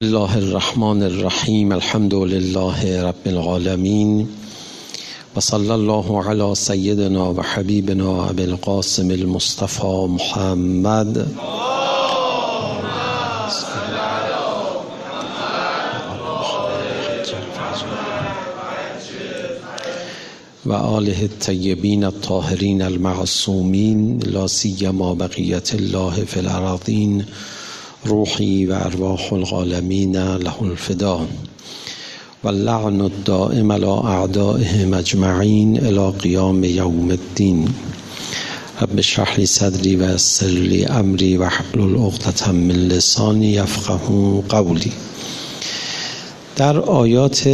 الله الرحمن الرحیم. الحمد لله رب العالمین و صلی الله علی سیدنا و حبیبنا ابی القاسم المصطفى محمد و آله الطیبین الطاهرین المعصومین لا سیما بقیت الله فی الارضین روحی و ارواح العالمین له الفدا و اللعن الدائم علی اعدائهم اجمعین الی قیام یوم الدین. رب اشرح لی صدری و یسر لی امری واحلل عقدة من لسانی یفقهوا قولی. در آیات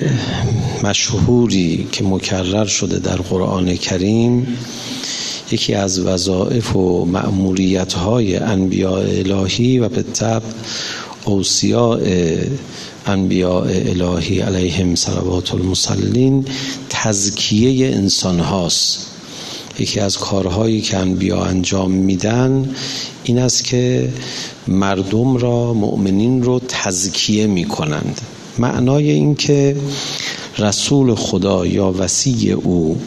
مشهوری که مکرر شده در قرآن کریم، یکی از وظایف و مأموریت‌های انبیاء الهی و به طبع اوصیاء انبیاء الهی علیهم صلوات المصلین تزکیه انسان هاست. یکی از کارهایی که انبیا انجام میدن این است که مردم را، مؤمنین رو تزکیه میکنند. معنای این که رسول خدا یا وصی او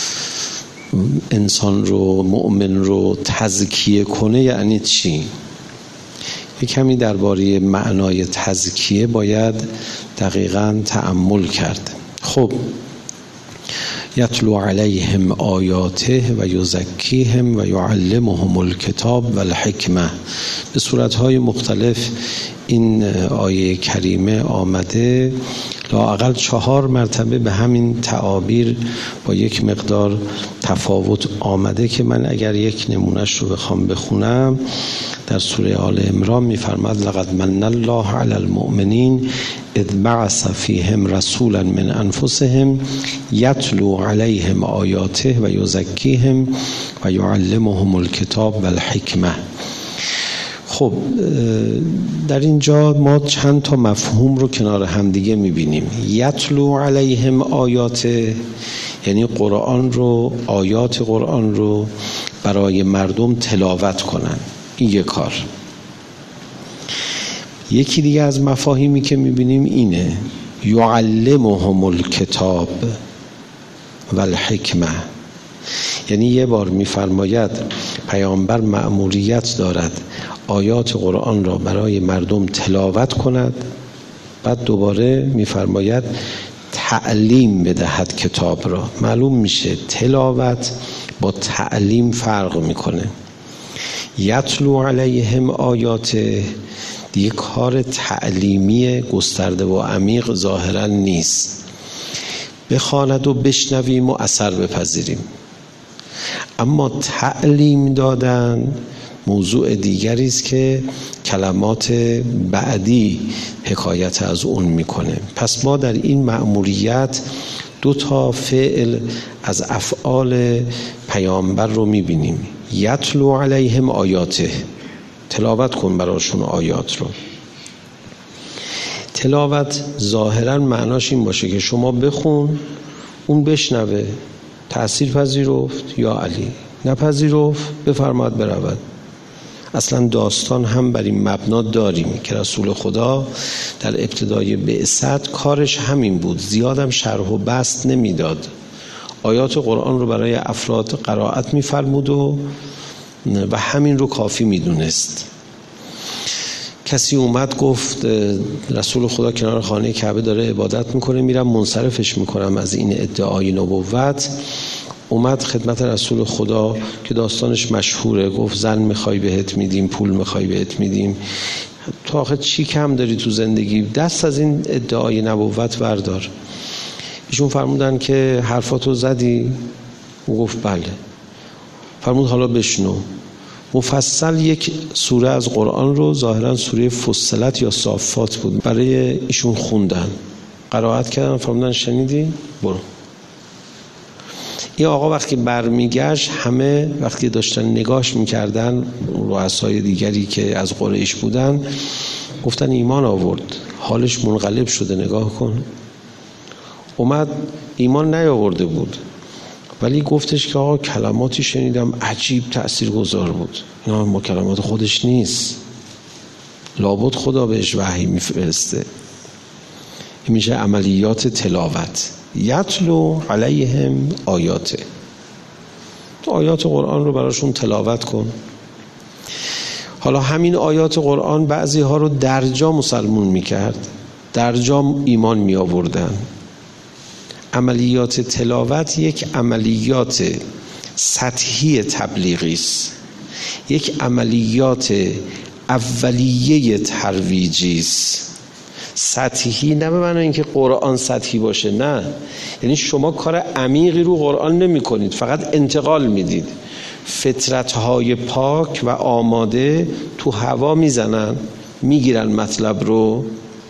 انسان رو، مؤمن رو تزکیه کنه یعنی چی؟ یک کمی درباره معنای تزکیه باید دقیقاً تأمل کرد. خب، یتلو علیهم آیاته و یزکیهم و یعلمهم الکتاب و الحکمه. به صورتهای مختلف این آیه کریمه آمده، لااقل 4 مرتبه به همین تعابیر با یک مقدار تفاوت آمده که من اگر یک نمونهش رو بخوام بخونم، در سوره آل عمران میفرماد لقد من الله علی المؤمنین اذ بعث فیهم رسولا من انفسهم یتلو علیهم آیاته و یزکیهم و یعلمهم الکتاب و الحکمه. خب، در اینجا ما چند تا مفهوم رو کنار هم دیگه میبینیم. یتلو علیهم آیاته یعنی قرآن رو، آیات قرآن رو برای مردم تلاوت کنن، این یک کار. یکی دیگه از مفاهیمی که میبینیم اینه یعلمهم الکتاب و الحکمه، یعنی یه بار میفرماید پیامبر مأموریت دارد آیات قرآن را برای مردم تلاوت کند، بعد دوباره میفرماید تعلیم بدهد کتاب را. معلوم میشه تلاوت با تعلیم فرق میکنه. یتلو علیهم آیات دیگه کار تعلیمی گسترده و عمیق ظاهرا نیست، بخواند و بشنویم و اثر بپذیریم. اما تعلیم دادن موضوع دیگری است که کلمات بعدی حکایت از اون میکنه. پس ما در این مأموریت 2 تا فعل از افعال پیامبر رو میبینیم. یتلو علیهم آیاته، تلاوت کن براشون آیات رو. تلاوت ظاهرا معناش این باشه که شما بخون، اون بشنوه، تأثیر پذیرفت یا علی، نپذیرفت بفرماد برود. اصلا داستان هم بر این مبنا داریم که رسول خدا در ابتدای بعثت کارش همین بود، زیادم شرح و بسط نمیداد، آیات قرآن رو برای افراد قرائت میفرمود و همین رو کافی میدونست. کسی اومد گفت رسول خدا کنار خانه کعبه داره عبادت میکنه، میرم منصرفش میکنم از این ادعای نبوت. اومد خدمت رسول خدا که داستانش مشهوره، گفت زن میخوای بهت میدیم، پول میخوای بهت میدیم، تو آخه چی کم داری تو زندگی، دست از این ادعای نبوت بردار. ایشون فرمودن که حرفاتو زدی؟ او گفت بله. فرمود حالا بشنو. مفصل یک سوره از قرآن رو، ظاهرا سوره فصلت یا صافات بود، برای ایشون خوندن، قرائت کردن. فرمودن شنیدی؟ برو. این آقا وقتی برمیگشت، همه وقتی داشتن نگاش میکردن، رؤسای دیگری که از قریش بودن گفتن ایمان آورد، حالش منقلب شده، نگاه کن. اومد ایمان نیاورده بود، ولی گفتش که آقا کلماتی شنیدم عجیب تأثیرگذار بود، اینا کلمات خودش نیست. لابد خدا بهش وحی میفرسته. این میشه عملیات تلاوت. یتلو علیهم آیاته، تو آیات قرآن رو براشون تلاوت کن. حالا همین آیات قرآن بعضی ها رو درجا مسلمون میکرد، درجا ایمان می آوردن. عملیات تلاوت یک عملیات سطحی تبلیغی است، یک عملیات اولیه ترویجی است. سطحی نه به معنی اینکه قرآن سطحی باشه، نه، یعنی شما کار عمیقی رو قرآن نمی کنید، فقط انتقال میدید. فطرت‌های پاک و آماده تو هوا میزنن، میگیرن مطلب رو.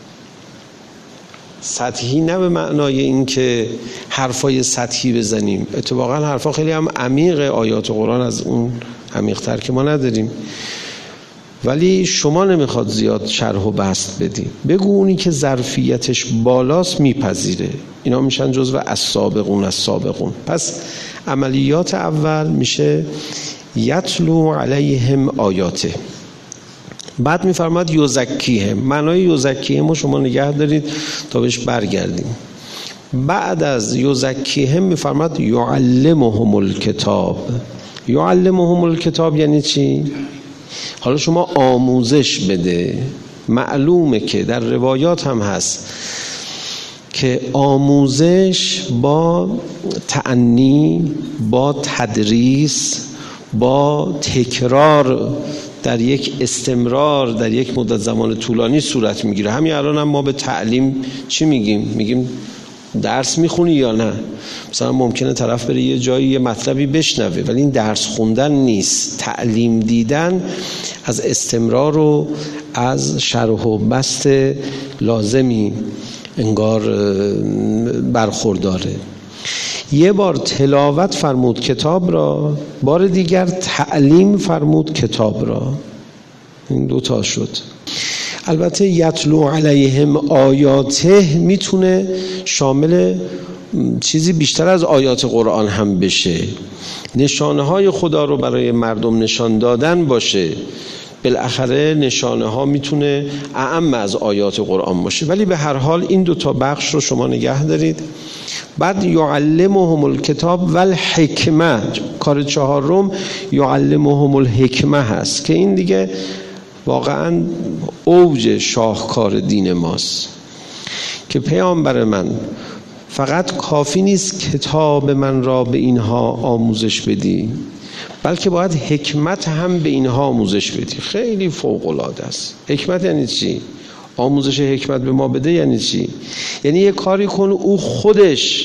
سطحی نه به معنای اینکه حرفای سطحی بزنیم، اتفاقا حرفا خیلی هم عمیقه، آیات قرآن از اون عمیق‌تر که ما نداریم، ولی شما نمیخواد زیاد شرح و بسط بدی، بگو اونی که ظرفیتش بالاست میپذیره. اینا میشن جزو السابقون. پس عملیات اول میشه یتلو علیهم آیاته. بعد میفرماد یزکیهم. معنای یزکیهم رو شما نگه دارید تا بهش برگردیم. بعد از یزکیهم میفرماد یعلمهم الکتاب. یعلمهم الکتاب یعنی چی؟ حالا شما آموزش بده. معلومه که در روایات هم هست که آموزش با تعنی، با تدریس، با تکرار در یک استمرار در یک مدت زمان طولانی صورت میگیره. همین الان هم ما به تعلیم چی میگیم؟ میگیم درس میخونی یا نه؟ مثلا ممکنه طرف بره یه جایی یه مطلبی بشنوه، ولی این درس خوندن نیست. تعلیم دیدن از استمرار و از شرح و بسط لازمی انگار برخورداره. یه بار تلاوت فرمود کتاب را، بار دیگر تعلیم فرمود کتاب را. این دوتا شد. البته یتلو علیهم آیاته میتونه شامل چیزی بیشتر از آیات قرآن هم بشه، نشانه های خدا رو برای مردم نشان دادن باشه. بالاخره نشانه ها میتونه اعم از آیات قرآن باشه، ولی به هر حال این دوتا بخش رو شما نگه دارید. بعد یعلمهم الکتاب و الحکمه. کار چهارم یعلمهم الحکمه هست که این دیگه واقعا اوج شاهکار دین ماست که پیامبر من فقط کافی نیست کتاب من را به اینها آموزش بدی، بلکه باید حکمت هم به اینها آموزش بدی. خیلی فوق العاده است. حکمت یعنی چی؟ آموزش حکمت به ما بده یعنی چی؟ یعنی یه کاری کن او خودش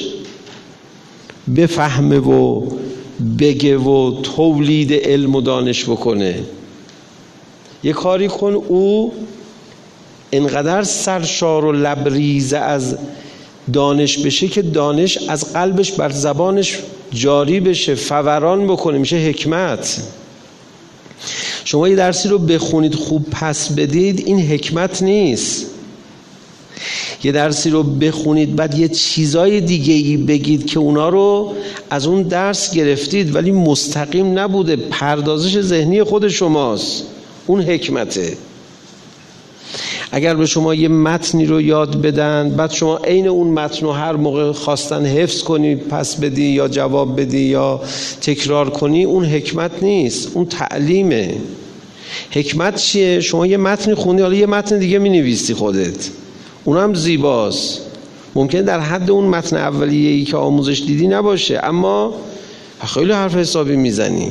بفهمه و بگه و تولید علم و دانش بکنه. یه کاری کن او انقدر سرشار و لبریز از دانش بشه که دانش از قلبش بر زبانش جاری بشه، فوران بکنه، میشه حکمت. شما یه درسی رو بخونید خوب پس بدید، این حکمت نیست. یه درسی رو بخونید بعد یه چیزای دیگه ای بگید که اونا رو از اون درس گرفتید ولی مستقیم نبوده، پردازش ذهنی خود شماست، اون حکمته. اگر به شما یه متنی رو یاد بدن، بعد شما عین اون متن رو هر موقع خواستن حفظ کنی پس بدی یا جواب بدی یا تکرار کنی، اون حکمت نیست، اون تعلیمه. حکمت چیه؟ شما یه متنی خوندی، حالا یه متن دیگه می‌نویسی خودت، اونم زیباست. ممکنه در حد اون متن اولیه‌ای که آموزش دیدی نباشه، اما خیلی حرف حسابی میزنی.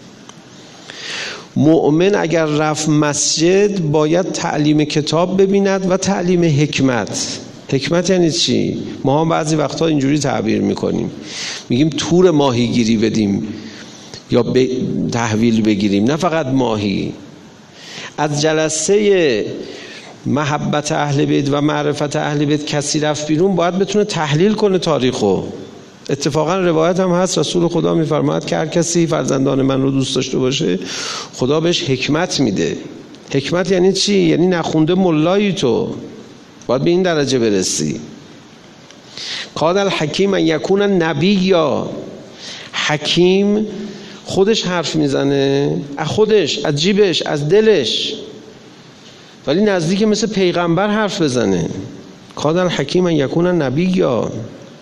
مؤمن اگر رفت مسجد باید تعلیم کتاب ببیند و تعلیم حکمت. حکمت یعنی چی؟ ما هم بعضی وقتا اینجوری تعبیر میکنیم، میگیم تور ماهیگیری بدیم یا تحویل بگیریم، نه فقط ماهی. از جلسه محبت اهل بیت و معرفت اهل بیت کسی رفت بیرون باید بتونه تحلیل کنه تاریخو. اتفاقا روایت هم هست، رسول خدا میفرماید که هر کسی فرزندان من رو دوست داشته باشه خدا بهش حکمت میده. حکمت یعنی چی؟ یعنی نخونده ملایی تو، باید به این درجه برسی. کاد الحکیم ان یکون نبیا. حکیم خودش حرف میزنه، از خودش، از جیبش، از دلش. ولی نزدیک مثل پیغمبر حرف بزنه. کادر حکیم یکون نبی. یا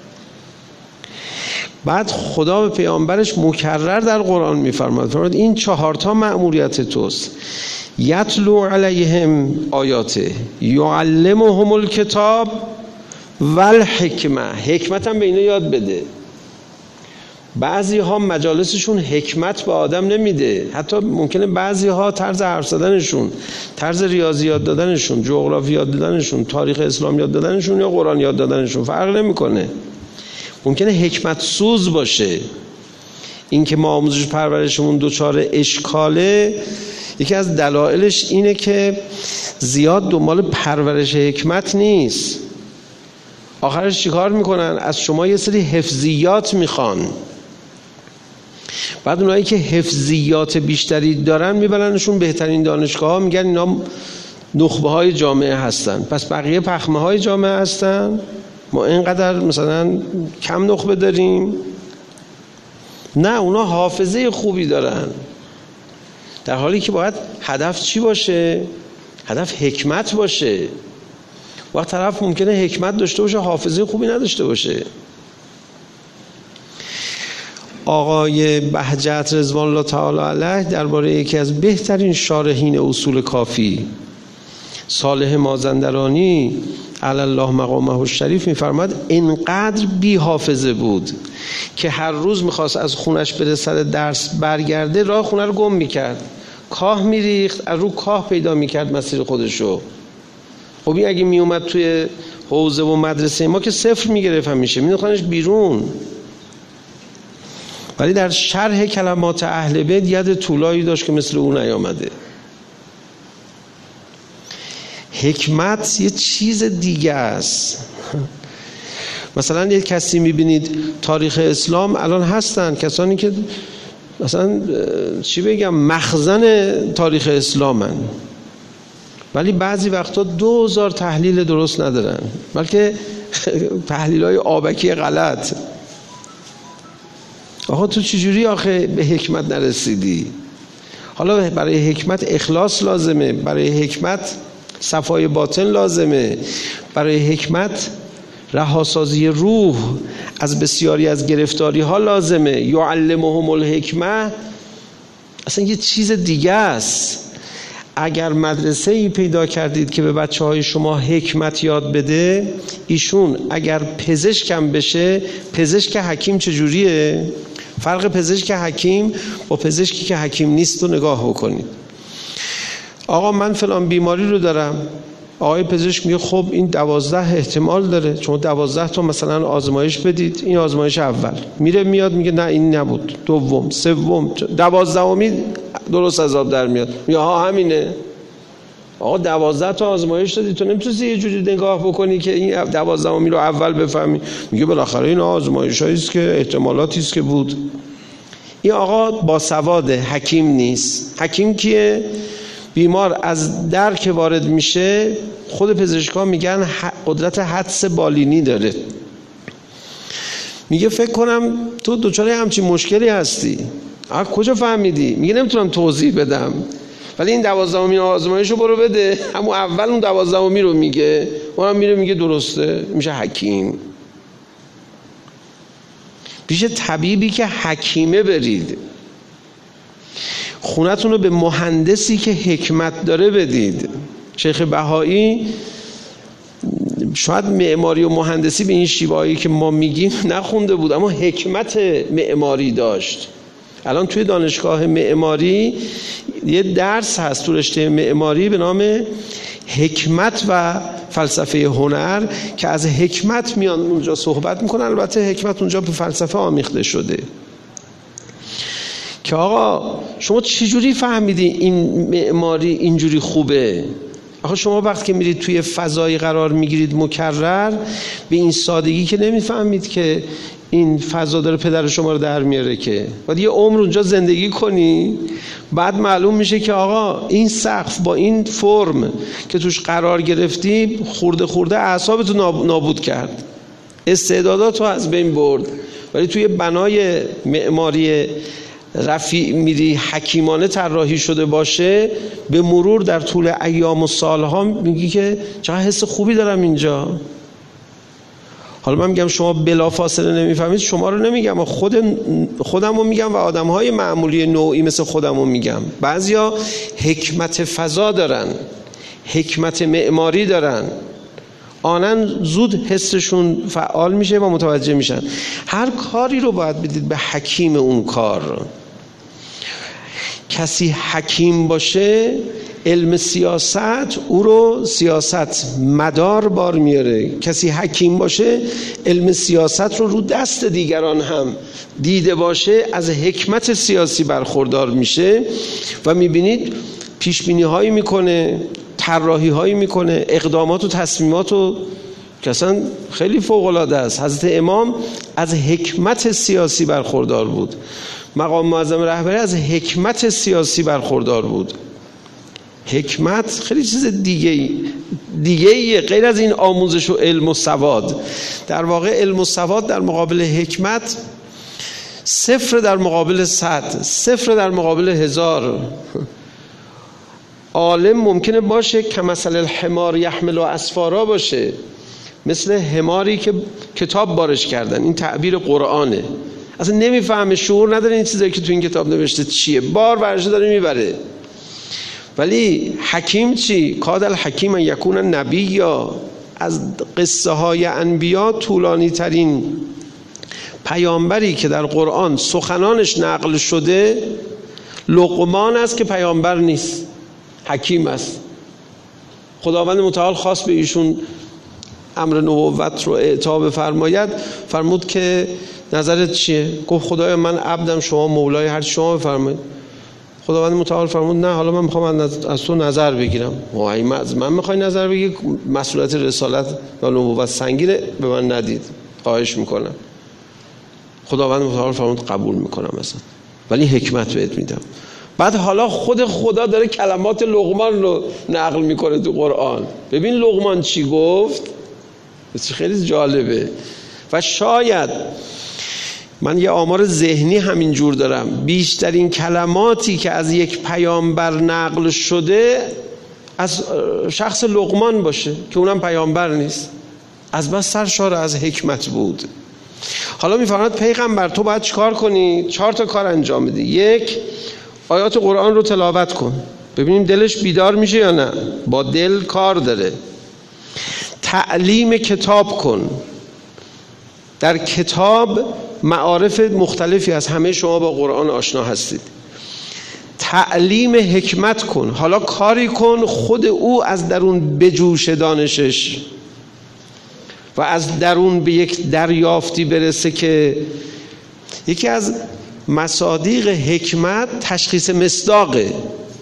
بعد خدا به پیامبرش مکرر در قرآن میفرماد این 4 مأموریت توست. یتلو علیهم آیاته، یعلمهم الکتاب والحکمه، حکمت هم به اینا یاد بده. بعضی ها مجالسشون حکمت به آدم نمیده، حتی ممکنه بعضی ها طرز حرف زدنشون، طرز ریاضی یاد دادنشون، جغرافی یاد دادنشون، تاریخ اسلام یاد دادنشون یا قرآن یاد دادنشون فرق نمیکنه، ممکنه حکمت سوز باشه. این که ما آموزش پرورشمون دچار اشکاله، یکی از دلایلش اینه که زیاد دنبال پرورش حکمت نیست. آخرش چیکار میکنن؟ از شما یه سری حفظیات میخوان، بعد اونایی که حفظیات بیشتری دارن میبرنشون بهترین دانشگاه ها، میگن اینا نخبه های جامعه هستن، پس بقیه پخمه های جامعه هستن، ما اینقدر مثلا کم نخبه داریم. نه، اونا حافظه خوبی دارن، در حالی که باید هدف چی باشه؟ هدف حکمت باشه. وقت طرف ممکنه حکمت داشته باشه حافظه خوبی نداشته باشه. آقای بهجت رضوان الله تعالی علیه درباره یکی از بهترین شارحین اصول کافی، صالح مازندرانی علی الله مقامه الشریف میفرماد اینقدر بی حافظه بود که هر روز میخواست از خونش بره سر درس برگرده، راه خونه رو گم میکرد، کاه میریخت، از رو کاه پیدا میکرد مسیر خودشو. خب این اگه میومد توی حوزه و مدرسه ما که 0 میگرفت، همیشه مینداختنش بیرون. ولی در شرح کلمات اهل بیت ید طولایی داشت که مثل اون نیامده. حکمت یه چیز دیگه است. مثلا یک کسی میبینید تاریخ اسلام الان هستن کسانی که مثلا چی بگم مخزن تاریخ اسلامن، ولی بعضی وقتا 2000 تحلیل درست ندارن، بلکه تحلیل‌های آبکی غلط. آقا تو چجوری آخه به حکمت نرسیدی؟ حالا برای حکمت اخلاص لازمه، برای حکمت صفای باطن لازمه، برای حکمت رهاسازی روح از بسیاری از گرفتاری ها لازمه. یعلمهم الحکمه اصلا یه چیز دیگه است. اگر مدرسه ای پیدا کردید که به بچه های شما حکمت یاد بده، ایشون اگر پزشکم بشه، پزشک حکیم چجوریه؟ فرق پزشک حکیم با پزشکی که حکیم نیست رو نگاه بکنید. آقا من فلان بیماری رو دارم، آقای پزشک میگه خب این 12 احتمال داره، شما 12 تا مثلا آزمایش بدید، این آزمایش اول میره میاد میگه نه این نبود، دوم، سوم، 12می درست از آب در میاد، میگه ها همینه. آقا 12 تا آزمایش دادی، تو نمیتونی یه جوری نگاه بکنی که این 12می رو اول بفهمی؟ میگه بالاخره این آزمایشایی است که احتمالاتی است که بود. این آقا با سواد، حکیم نیست. حکیم کیه؟ بیمار از در که وارد میشه، خود پزشکان میگن قدرت حدس بالینی داره. میگه فکر کنم تو دچار همچین مشکلی هستی. کجا فهمیدی؟ میگه نمیتونم توضیح بدم، ولی این 12می آزمایشو برو بده. همون اول اون 12می رو میگه، اونم میره میگه درسته، میشه حکیم. پیش طبیبی که حکیمه برید. خونتون رو به مهندسی که حکمت داره بدید. شیخ بهایی شاید معماری و مهندسی به این شیوهایی که ما میگیم نخونده بود، اما حکمت معماری داشت. الان توی دانشگاه معماری یه درس هست تو رشته معماری به نام حکمت و فلسفه هنر که از حکمت میان اونجا صحبت میکنن. البته حکمت اونجا به فلسفه آمیخته شده که آقا شما چجوری فهمیدی این معماری اینجوری خوبه؟ آقا شما وقتی که میرید توی فضایی قرار میگیرید مکرر، به این سادگی که نمیفهمید که این فضا داره پدر شما رو در میاره، که باید یه عمر اونجا زندگی کنی، بعد معلوم میشه که آقا این سقف با این فرم که توش قرار گرفتی خورده خورده اعصابتو نابود کرد، استعداداتو از بین برد. ولی توی بنای معماری رفیع میری حکیمانه طراحی شده باشه، به مرور در طول ایام و سالها میگی که چقدر حس خوبی دارم اینجا. حالا من میگم شما بلافاصله نمیفهمید، شما رو نمیگم، خودم رو میگم و آدمهای معمولی نوعی مثل خودم رو میگم. بعضیا حکمت فضا دارن، حکمت معماری دارن، آنن زود حسشون فعال میشه و متوجه میشن. هر کاری رو باید بدید به حکیم اون کار. کسی حکیم باشه، علم سیاست او رو سیاست مدار بار میاره. کسی حکیم باشه، علم سیاست رو دست دیگران هم دیده باشه، از حکمت سیاسی برخوردار میشه و میبینید پیش بینی هایی میکنه، طراحی هایی میکنه، اقدامات و تصمیمات رو که اصلا خیلی فوق العاده است. حضرت امام از حکمت سیاسی برخوردار بود، مقام معظم رهبری از حکمت سیاسی برخوردار بود. حکمت خیلی چیز دیگه غیر از این آموزش و علم و سواد. در واقع علم و سواد در مقابل حکمت 0 در مقابل 100، 0 در مقابل 1000. عالم ممکنه باشه که مثل الحمار یحمل و اسفارا باشه، مثل حماری که کتاب بارش کردن. این تعبیر قرآنه، اصلا نمیفهمه، شعور نداره این چیزایی که تو این کتاب نوشته چیه، بار برشه داره میبره. ولی حکیم چی؟ کاد الحکیم ان یکون نبیا. از قصه های انبیا طولانی ترین پیامبری که در قرآن سخنانش نقل شده لقمان است که پیامبر نیست، حکیم است. خداوند متعال خواست به ایشون امر نبوت رو اعطا بفرماید، فرمود که نظرت چیه؟ گفت خدایا من عبدم، شما مولای، هر چی شما بفرمایید. خداوند متعال فرمود نه، حالا من میخوام از تو نظر بگیرم. از من میخوای نظر بگیر؟ مسئولیت رسالت و نبوت سنگینه، به من ندید، خواهش میکنم. خداوند متعال فرمود قبول میکنم مثلا، ولی حکمت بهت میدم. بعد حالا خود خدا داره کلمات لقمان رو نقل میکنه تو قرآن. ببین لقمان چی گفت، خیلی جالبه. و شاید من یه آمار ذهنی همین جور دارم، بیشترین کلماتی که از یک پیامبر نقل شده از شخص لقمان باشه که اونم پیامبر نیست، از بس سرشار از حکمت بود. حالا میفرماید پیغمبر تو باید چیکار کنی؟ 4 تا کار انجام بدی. 1، آیات قرآن رو تلاوت کن، ببینیم دلش بیدار میشه یا نه، با دل کار داره. تعلیم کتاب کن، در کتاب معارف مختلفی از همه شما با قرآن آشنا هستید. تعلیم حکمت کن، حالا کاری کن خود او از درون بجوش دانشش و از درون به یک دریافتی برسه که یکی از مصادیق حکمت تشخیص مصداقه.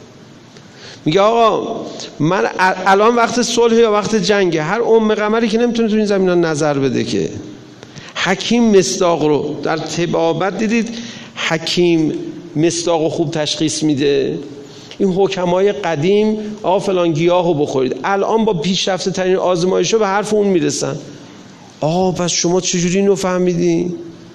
میگه آقا من الان وقت صلح یا وقت جنگه، هر قمری که نمیتونه تو این زمینه نظر بده که. حکیم مصداق رو در طبابت دیدید، حکیم مصداق خوب تشخیص میده. این حکمای قدیم آقا فلان گیاهو بخورید، الان با پیشرفته ترین آزمایش‌ها به حرف اون میرسن. آقا پس شما چجوری اینو فهمیدی؟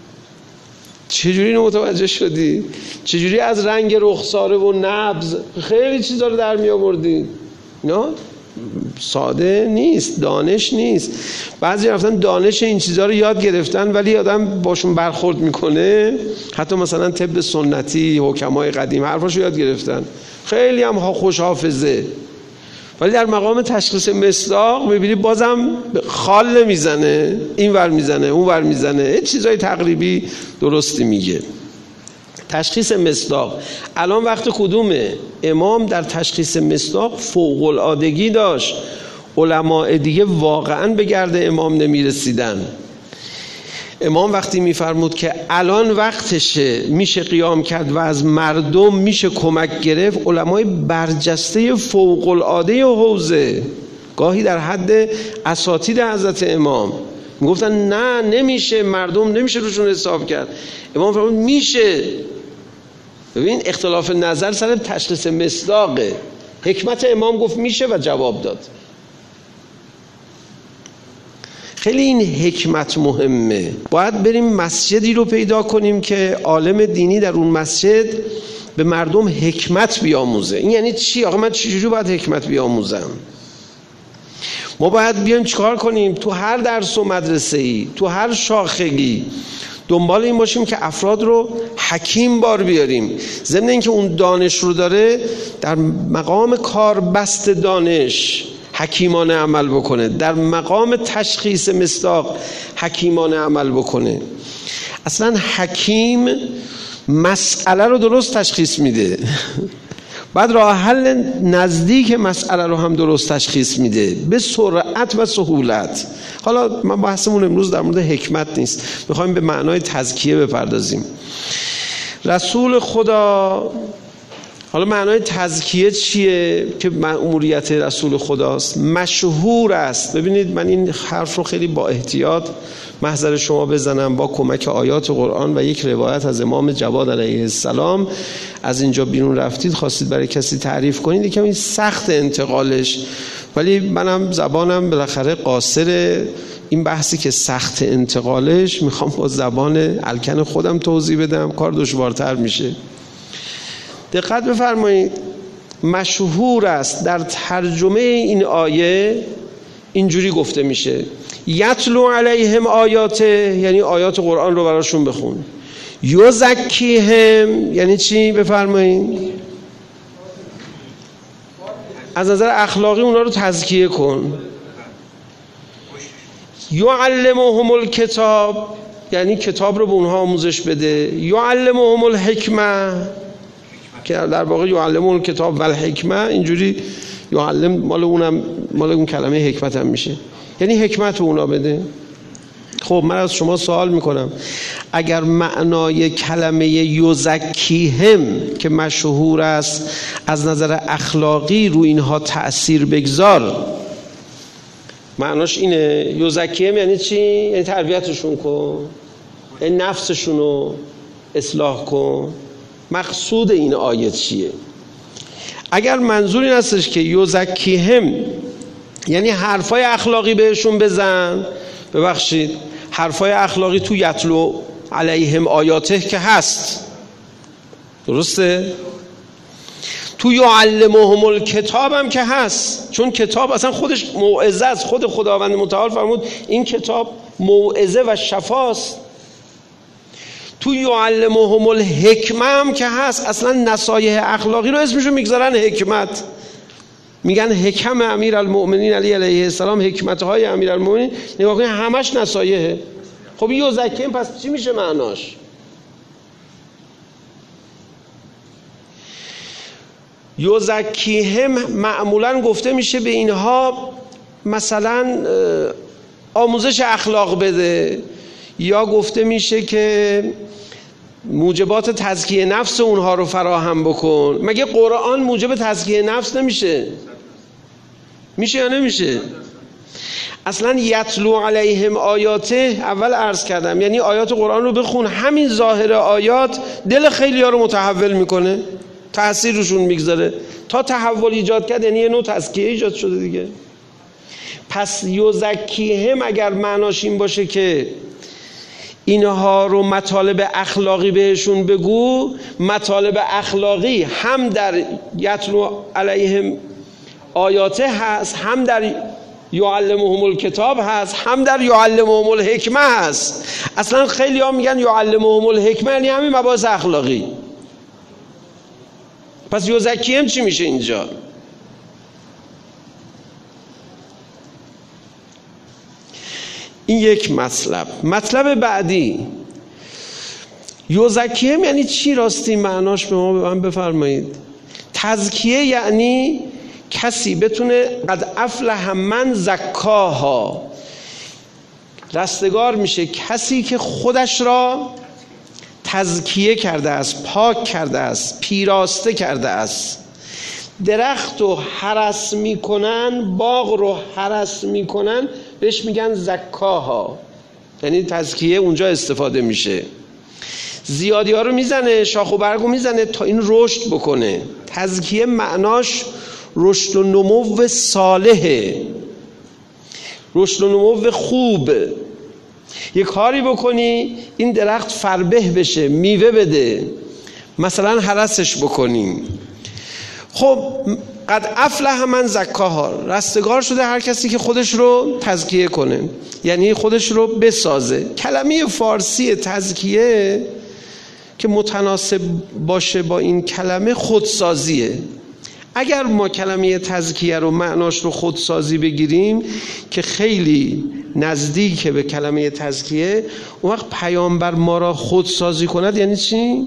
چجوری اینو متوجه شدی؟ چجوری از رنگ رخساره و نبض خیلی چیزا رو در می آوردی؟ نه ساده نیست، دانش نیست. بعضی رفتن دانش این چیزا رو یاد گرفتن، ولی آدم باشون برخورد میکنه، حتی مثلا طب سنتی، حکمای قدیم حرفاشو یاد گرفتن، خیلی هم خوش حافظه، ولی در مقام تشخیص مصداق میبینی بازم خال نمیزنه، این ور میزنه اون ور میزنه، چیزای تقریبی درستی میگه. تشخیص مصداق الان وقت کدومه؟ امام در تشخیص مصداق فوق العادگی داشت، علماء دیگه واقعا به گرد امام نمیرسیدن. امام وقتی میفرمود که الان وقتشه میشه قیام کرد و از مردم میشه کمک گرفت، علمای برجسته فوق العاده حوزه گاهی در حد اساتید حضرت امام میگفتن نه نمیشه، مردم نمیشه روشون حساب کرد. امام فرمود میشه. ببین اختلاف نظر سر تشخیص مصداقه، حکمت امام گفت میشه و جواب داد. خیلی این حکمت مهمه. باید بریم مسجدی رو پیدا کنیم که عالم دینی در اون مسجد به مردم حکمت بیاموزه. این یعنی چی؟ آقا من چجوری باید حکمت بیاموزم؟ ما باید بیایم چیکار کنیم؟ تو هر درس و مدرسه‌ای، تو هر شاخگی دنبال این باشیم که افراد رو حکیم بار بیاریم. ضمن اینکه اون دانش رو داره، در مقام کاربست دانش حکیمانه عمل بکنه، در مقام تشخیص مصداق حکیمانه عمل بکنه. اصلا حکیم مسئله رو درست تشخیص میده، بعد راه حل نزدیک مسئله رو هم درست تشخیص میده به سرعت و سهولت. حالا من بحثمون امروز در مورد حکمت نیست، میخوایم به معنای تزکیه بپردازیم. رسول خدا، حالا معنای تزکیه چیه که مأموریت رسول خداست؟ مشهور است. ببینید من این حرف رو خیلی با احتیاط محضر شما بزنم با کمک آیات قرآن و یک روایت از امام جواد علیه السلام. از اینجا بیرون رفتید خواستید برای کسی تعریف کنید، یکم این سخت انتقالش، ولی منم زبانم بالاخره قاصر این بحثی که سخت انتقالش، میخوام با زبان الکن خودم توضیح بدم، کار دشوارتر میشه. دقت بفرمایید، مشهور است در ترجمه این آیه اینجوری گفته میشه: یتلو علیهم آیاته، یعنی آیات قرآن رو براشون بخون. یزکیهم یعنی چی؟ بفرمایید. از نظر اخلاقی اونا رو تزکیه کن. یعلمهم الکتاب یعنی کتاب رو به اونها آموزش بده. یعلمهم الحکمه که در واقع یعلمهم الکتاب و الحکمه، اینجوری یعلم مال اون کلمه حکمت هم میشه، یعنی حکمت به اونا بده. خب من از شما سوال میکنم، اگر معنای کلمه یزکیهم که مشهور است از نظر اخلاقی رو اینها تأثیر بگذار، معناش اینه یزکیهم یعنی چی؟ یعنی تربیتشون کن، یعنی نفسشون رو اصلاح کن. مقصود این آیه چیه؟ اگر منظور این هستش که یزکیهم یعنی حرفای اخلاقی بهشون بزن، ببخشید حرفای اخلاقی تو یتلو علیهم آیاته که هست، درسته؟ تو یعلمهم الکتاب هم که هست، چون کتاب اصلا خودش موعظه است. خود خداوند متعال فرمود این کتاب موعظه و شفاست. تو یعلمهم الحکمه هم که هست، اصلا نصایح اخلاقی رو اسمشو میگذارن حکمت، میگن حکم امیرالمؤمنین علی علیه السلام، حکمت‌های امیرالمؤمنین. نگاه کنید همش نصایحه. خب یزکیهم پس چی میشه معناش؟ یزکیهم معمولا گفته میشه به اینها مثلا آموزش اخلاق بده، یا گفته میشه که موجبات تزکیه نفس اونها رو فراهم بکن. مگه قرآن موجب تزکیه نفس نمیشه؟ میشه یا نمیشه؟ اصلا یتلو علیهم آیاته، اول عرض کردم یعنی آیات قرآن رو بخون، همین ظاهر آیات دل خیلی ها رو متحول میکنه، تأثیر روشون میگذاره. تا تحول ایجاد کرد یعنی یه نوع تزکیه ایجاد شده دیگه. پس یزکیهم اگر معناش این باشه که اینها رو مطالب اخلاقی بهشون بگو، مطالب اخلاقی هم در یتلو علیهم آیاته هست، هم در یعلمهم الکتاب هست، هم در یعلمهم الحکمه هست. اصلا خیلی ها میگن یعلمهم الحکمه یعنی همین مباحث اخلاقی. پس یزکیهم چی میشه اینجا؟ این یک مطلب. مطلب بعدی، یزکیهم یعنی چی راستی؟ معناش به من بفرمایید. تزکیه یعنی کسی بتونه قد افلح من زکاها، رستگار میشه کسی که خودش را تزکیه کرده است، پاک کرده است، پیراسته کرده است. درخت رو هرس میکنن، باغ رو هرس میکنن، بهش میگن زکاها، یعنی تزکیه اونجا استفاده میشه. زیادی ها رو میزنه، شاخ و برگ رو میزنه تا این رشد بکنه. تزکیه معناش رشد و نمو صالحه. رشد و نمو خوب. یه کاری بکنی این درخت فربه بشه، میوه بده، مثلا هرسش بکنیم. خب قد افلح من زکاها، رستگار شده هر کسی که خودش رو تزکیه کنه، یعنی خودش رو بسازه. کلمه فارسی تزکیه که متناسب باشه با این کلمه خودسازیه. اگر ما کلمه تزکیه رو معناش رو خودسازی بگیریم که خیلی نزدیک به کلمه تزکیه، اون وقت پیامبر ما را خودسازی کند یعنی چی؟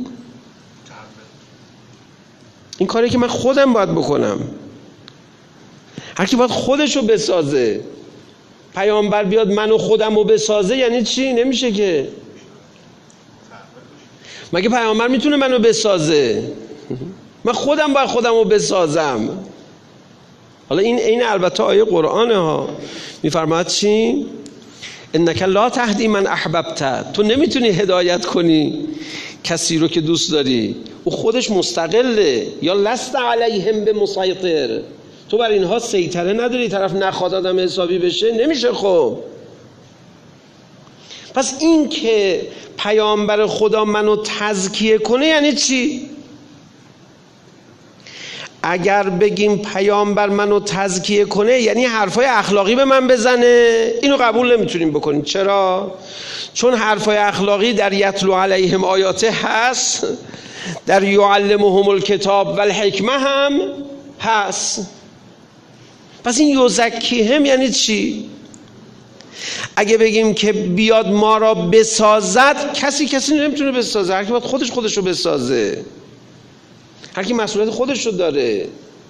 این کاری که من خودم باید بکنم. هر کی باید خودشو بسازه. پیامبر بیاد منو خودمو بسازه یعنی چی؟ نمیشه که. مگه پیامبر میتونه منو بسازه؟ من خودم باید خودمو بسازم. حالا این البته آیه قرآنه ها. میفرماید چی؟ انک لا تهدی من احببت، تو نمیتونی هدایت کنی کسی رو که دوست داری، او خودش مستقله. یا لست علیهم بمسیطر، تو بر اینها سیطره نداری، طرف نخواد آدم حسابی بشه نمیشه. خب پس این که پیامبر خدا منو تزکیه کنه یعنی چی؟ اگر بگیم پیامبر منو تزکیه کنه یعنی حرفای اخلاقی به من بزنه، اینو قبول نمیتونیم بکنیم. چرا؟ چون حرفای اخلاقی در یتلو علیهم آیاته هست، در یعلمهم الکتاب و الحکمه هم هست. پس این یزکیهم یعنی چی؟ اگه بگیم که بیاد ما را بسازد، کسی نمیتونه بسازه. هر کی باید خودش رو بسازه، هر کی مسئولیت خودش رو داره.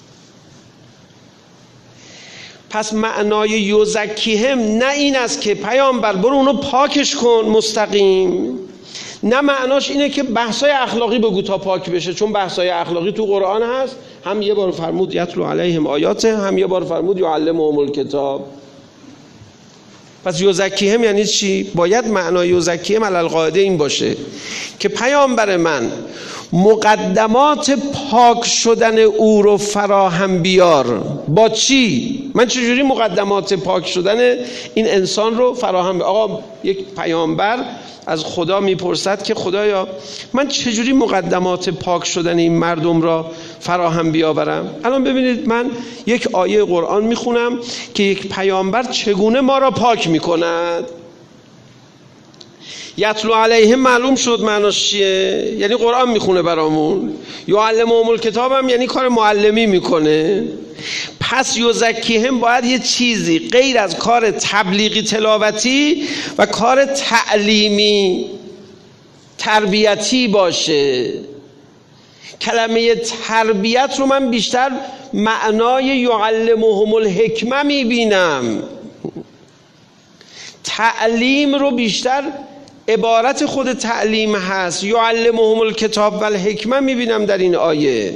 پس معنای یزکیهم نه این است که پیامبر برو اونو پاکش کن مستقیم، نه معناش اینه که بحثای اخلاقی بگو تا پاک بشه، چون بحثای اخلاقی تو قرآن هست. هم یه بار فرمود یتلو علیهم آیاته، هم یه بار فرمود یعلمهم الکتاب. پس یزکیهم یعنی چی؟ باید معنای یزکیهم علی القاعده این باشه که پیامبر من مقدمات پاک شدن او رو فراهم بیار. با چی؟ من چجوری مقدمات پاک شدن این انسان رو فراهم بیار؟ آقا یک پیامبر از خدا میپرسد که خدایا من چجوری مقدمات پاک شدن این مردم را فراهم بیاورم؟ الان ببینید من یک آیه قرآن میخونم که یک پیامبر چگونه ما را پاک میکند. یتلو علیهم معلوم شد معناش چیه؟ یعنی قرآن میخونه برامون. یعلمهم الکتاب هم یعنی کار معلمی میکنه. پس یزکیهم باید یه چیزی غیر از کار تبلیغی تلاوتی و کار تعلیمی تربیتی باشه. کلمه تربیت رو من بیشتر معنای یعلمهم الحکمه میبینم، تعلیم رو بیشتر عبارت خود تعلیم هست. یعلمهم الکتاب و الحکمه میبینم در این آیه.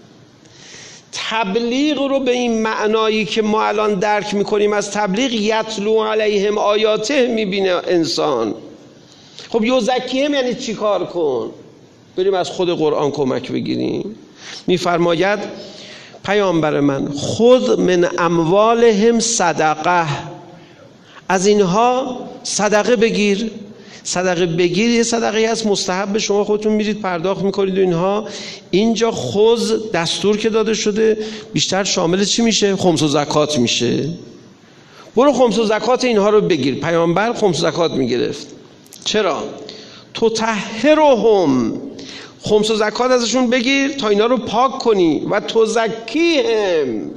تبلیغ رو به این معنایی که ما الان درک میکنیم از تبلیغ، یتلو علیهم آیاته میبینه انسان. خب یزکیهم یعنی چی کار کن؟ بریم از خود قرآن کمک بگیریم. میفرماید پیامبر من خذ من اموالهم صدقه، از اینها صدقه بگیر. صدقه بگیر یه صدقه هست مستحب، شما خودتون میرید پرداخت میکنید و اینها. اینجا خذ دستور که داده شده بیشتر شامل چی میشه؟ خمس و زکات میشه. برو خمس و زکات اینها رو بگیر. پیامبر خمس و زکات میگرفت. چرا؟ تطهرهم، خمس و زکات ازشون بگیر تا اینا رو پاک کنی، و تزکیهم،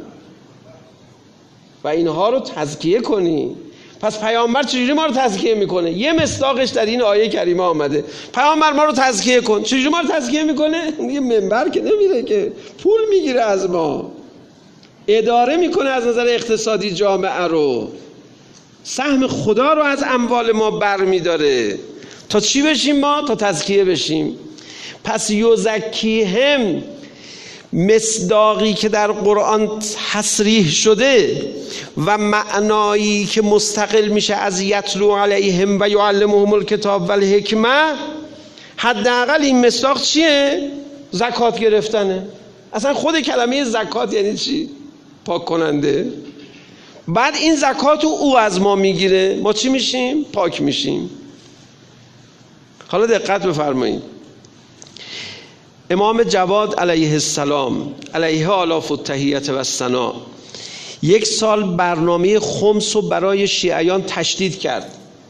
و اینها رو تزکیه کنی. پس پیامبر چجوری ما رو تزکیه میکنه؟ یه مصداقش در این آیه کریمه آمده. پیامبر ما رو تزکیه کن. چجوری ما رو تزکیه میکنه؟ یه منبر که نمیره که، پول میگیره از ما، اداره میکنه از نظر اقتصادی جامعه رو، سهم خدا رو از اموال ما برمیداره. تا چی بشیم ما؟ تا تزکیه بشیم. پس یزکیهم مصداقی که در قرآن تصریح شده و معنایی که مستقل میشه از یتلو علیهم و یعلمهم الکتاب و الحکمه، حداقل این مصداق چیه؟ زکات گرفتنه. اصلا خود کلمه زکات یعنی چی؟ پاک کننده. بعد این زکات او از ما میگیره، ما چی میشیم؟ پاک میشیم. حالا دقت بفرمایید، امام جواد علیه السلام علیه آلاف التحیت و الثنا 1 سال برنامه خمس رو برای شیعیان تشدید کرد.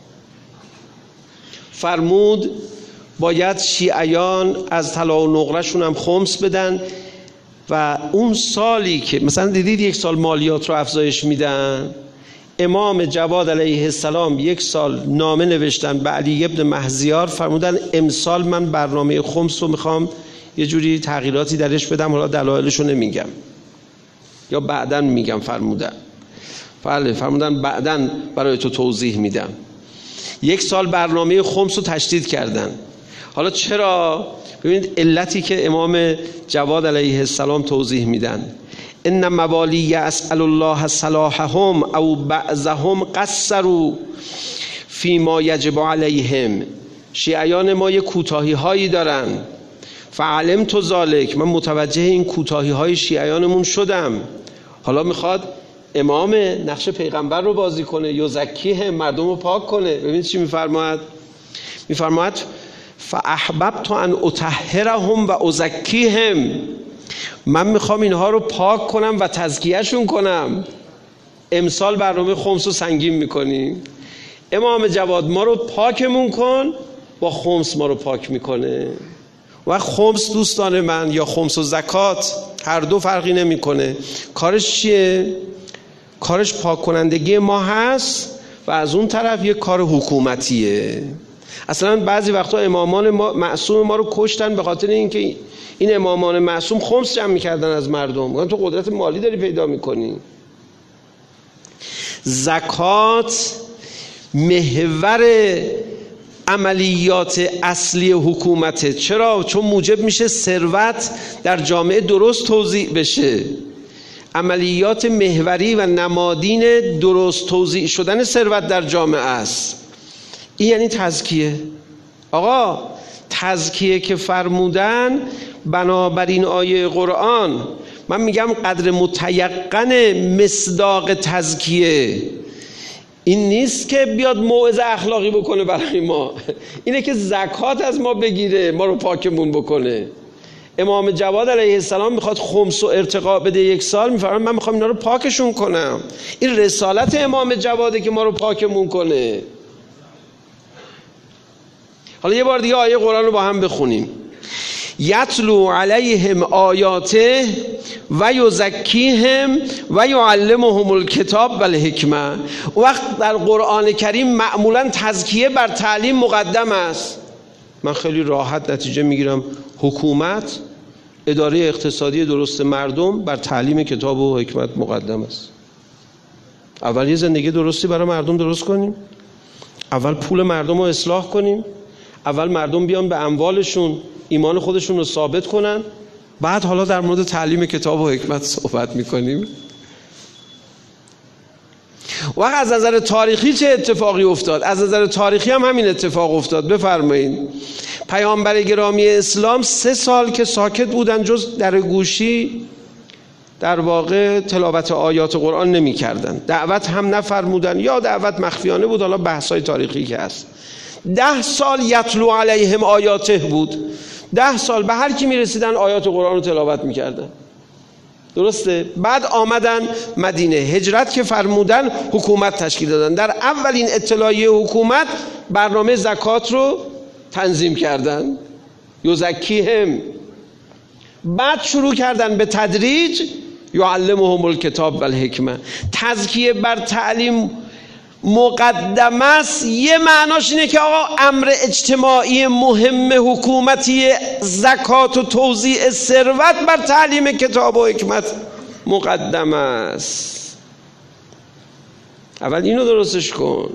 فرمود باید شیعیان از طلا و نقره‌شون هم خمس بدن و اون سالی که مثلا دیدید 1 سال مالیات رو افزایش میدن، امام جواد علیه السلام 1 سال نامه نوشتن به علی ابن مهزیار، فرمودن امسال من برنامه خمس رو میخوام یه جوری تغییراتی درش بدم، حالا دلایلش رو نمیگم یا بعداً میگم. فرمودن بعداً برای تو توضیح میدم. 1 سال برنامه خمس رو تشدید کردن. حالا چرا؟ ببینید علتی که امام جواد علیه السلام توضیح میدن، ان موالی اسأل الله صلاحهم او بعضهم قصروا فيما یجب علیهم. شیعیان ما یه کوتاهی هایی دارن، فعلمت ذلک، من متوجه این کوتاهی های شیعیانمون شدم. حالا میخواد امام نقش پیغمبر رو بازی کنه، یزکیه، مردم رو پاک کنه. ببینید چی میفرماید؟ میفرماید فاحببت ان اطهرهم و ازکیهم، من میخوام اینها رو پاک کنم و تزکیهشون کنم. امسال برنامه خمس رو سنگین میکنیم. امام جواد ما رو پاکمون کن، با خمس ما رو پاک میکنه. و خمس دوستان من یا خمس و زکات هر دو فرقی نمیکنه. کارش چیه؟ کارش پاک کنندگی ما هست و از اون طرف یک کار حکومتیه. اصلا بعضی وقتا امامان معصوم ما رو کشتن به خاطر اینکه این امامان معصوم خمس جمع میکردن از مردم. میگن تو قدرت مالی داری پیدا میکنی. زکات محور عملیات اصلی حکومته. چرا؟ چون موجب میشه ثروت در جامعه درست توزیع بشه. عملیات محوری و نمادین درست توزیع شدن ثروت در جامعه است. این یعنی تزکیه. آقا تزکیه که فرمودن بنابراین آیه قرآن، من میگم قدر متیقن مصداق تزکیه این نیست که بیاد موعظه اخلاقی بکنه برای ما، اینه که زکات از ما بگیره، ما رو پاکمون بکنه. امام جواد علیه السلام میخواد خمس و ارتقا بده 1 سال، میفرماید من میخوام اینا رو پاکشون کنم. این رسالت امام جواده که ما رو پاکمون کنه. حالا یه بار دیگه آیه قرآن رو با هم بخونیم. یتلو علیهم آیاته و یزکیهم و یعلمهم الکتاب و الحکمه. وقت در قرآن کریم معمولا تزکیه بر تعلیم مقدم است. من خیلی راحت نتیجه میگیرم حکومت، اداره اقتصادی درست مردم بر تعلیم کتاب و حکمت مقدم است. اول یه زندگی درستی برای مردم درست کنیم، اول پول مردم رو اصلاح کنیم، اول مردم بیان به اموالشون ایمان خودشون رو ثابت کنن، بعد حالا در مورد تعلیم کتاب و حکمت صحبت میکنیم. و از نظر تاریخی چه اتفاقی افتاد؟ از نظر تاریخی هم همین اتفاق افتاد. بفرمایید پیامبر گرامی اسلام 3 سال که ساکت بودن، جز در گوشی در واقع تلاوت آیات قرآن نمی کردن، دعوت هم نفرمودن یا دعوت مخفیانه بود، حالا بحثای تاریخی که هست. 10 سال یتلو علیهم آیاته بود. 10 سال به هر کی می رسیدن آیات قرآن رو تلاوت می کردن. درسته؟ بعد آمدن مدینه، هجرت که فرمودن حکومت تشکیل دادن. در اولین اطلاعیه حکومت برنامه زکات رو تنظیم کردن، یزکیهم. بعد شروع کردن به تدریج یعلمهم الکتاب و الحکمه. تزکیه بر تعلیم مقدم است. یه معناش اینه که آقا امر اجتماعی مهم حکومتی زکات و توزیع ثروت بر تعلیم کتاب و حکمت مقدم است. اول اینو درستش کن.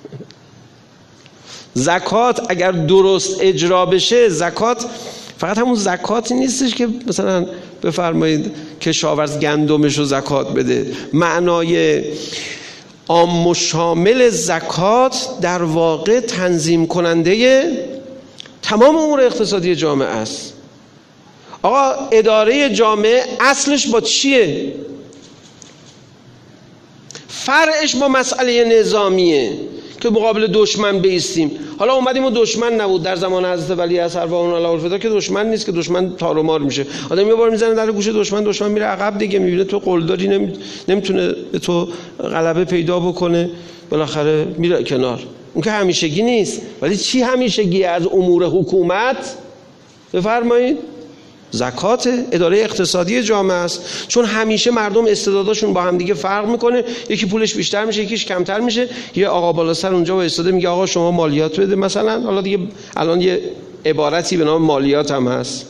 زکات اگر درست اجرا بشه، زکات فقط همون زکاتی نیستش که مثلا بفرمایید کشاورز گندمش رو زکات بده. معنای عام و شامل زکات در واقع تنظیم کننده تمام امور اقتصادی جامعه است. آقا اداره جامعه اصلش با چیه؟ فرعش با مسئله نظامیه که مقابل دشمن بیستیم. حالا اومدیم و دشمن نبود در زمان حضرت ولی اصغر و اون الله الفدا که دشمن نیست، که دشمن تار و مار میشه. آدم یه بار میزنه در گوش دشمن میره عقب دیگه، میبینه تو قلدری نمیتونه به تو غلبه پیدا بکنه، بالاخره میره کنار. اون که همیشگی نیست. ولی چی همیشگی از امور حکومت؟ بفرمایید زکات، اداره اقتصادی جامعه است. چون همیشه مردم استعداداشون با هم دیگه فرق میکنه، یکی پولش بیشتر میشه، یکیش کمتر میشه. یه آقا بالا سر اونجا وایساده میگه آقا شما مالیات بده مثلا. حالا دیگه الان یه عبارتی به نام مالیات هم هست